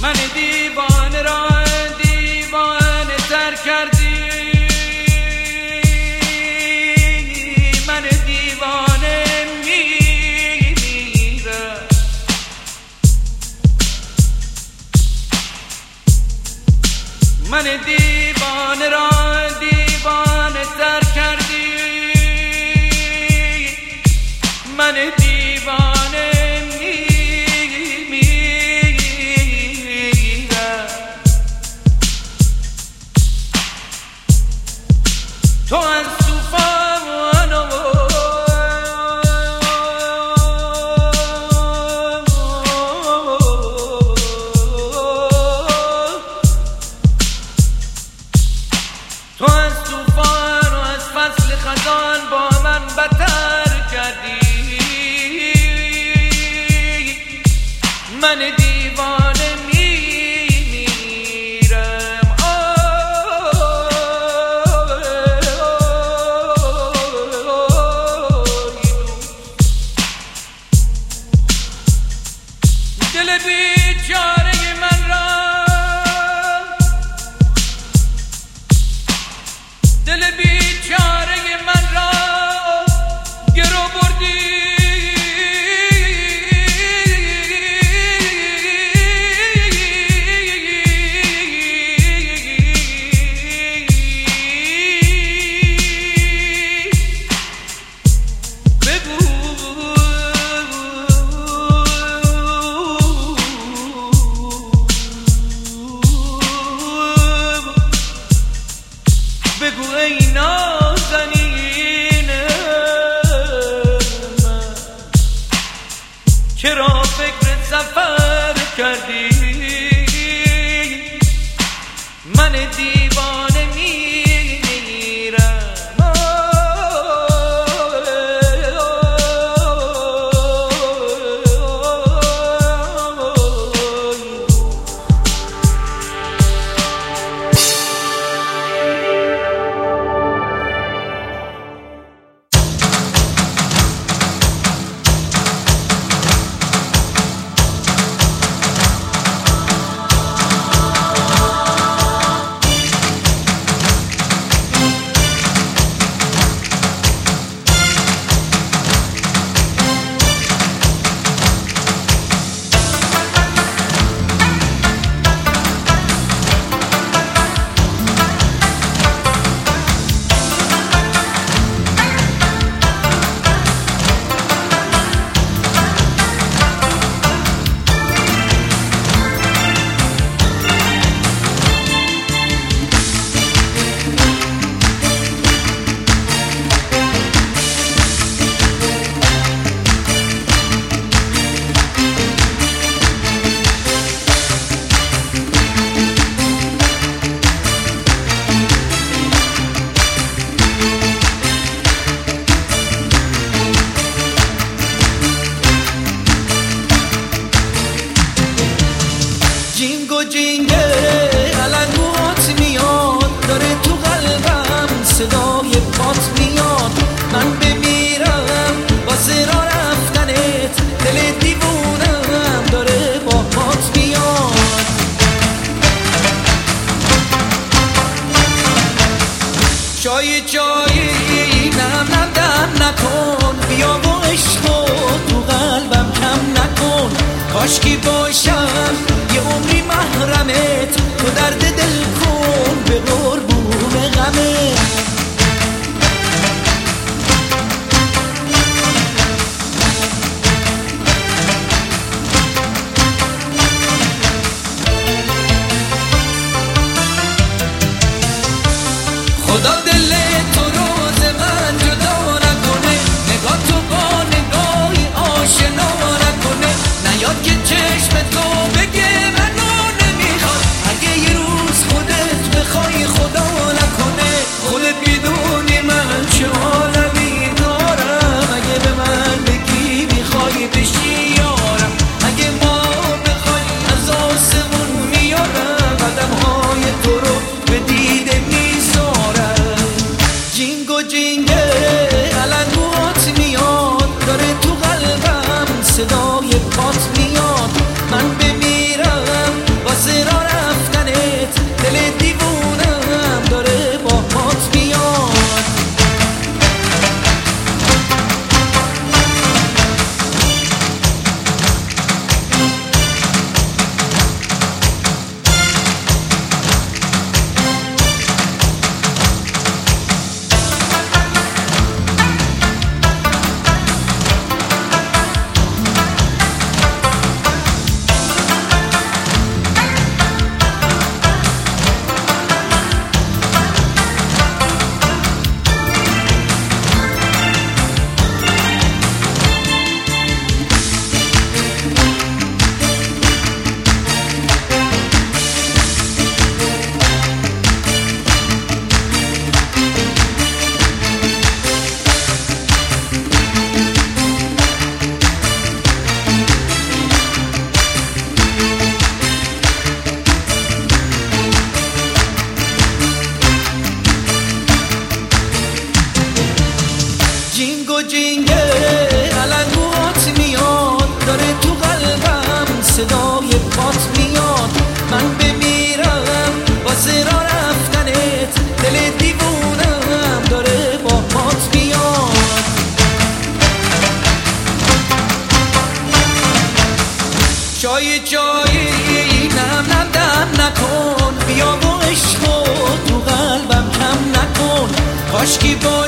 من دیوانه را دیوانه تر کردی، من دیوانه میمیرم. من دیوانه را دیوانه تر کردی، من دیوانه تو از طوفان تو از طوفان و از فصل خزان با من بدتر کردی، من دیوانه دل بیچاره من را، دل بیچاره من را گرو بردی، بگو ای نازنین من چرا فکر سفر کردی، من دیوانه میمیرم. جینگه علنگوات میاد، داره تو قلبم صدای پات میاد، من بمیرم واسه راه رفتنت، دل دیوونم داره با پات میاد. چای نم دم نکن، بیا و عشقو تو قلبم کم نکن، کاشکی باشم یه عمری محرمت، تو درد دل کن به قربون غمت. خدا دل تو رو ز من جدا نکنه، نگاه تو با نگاهی آشنا نکنه، نیاد که چشم تو بگه منو نمیخواد، اگه یه روز خودت کاشکی با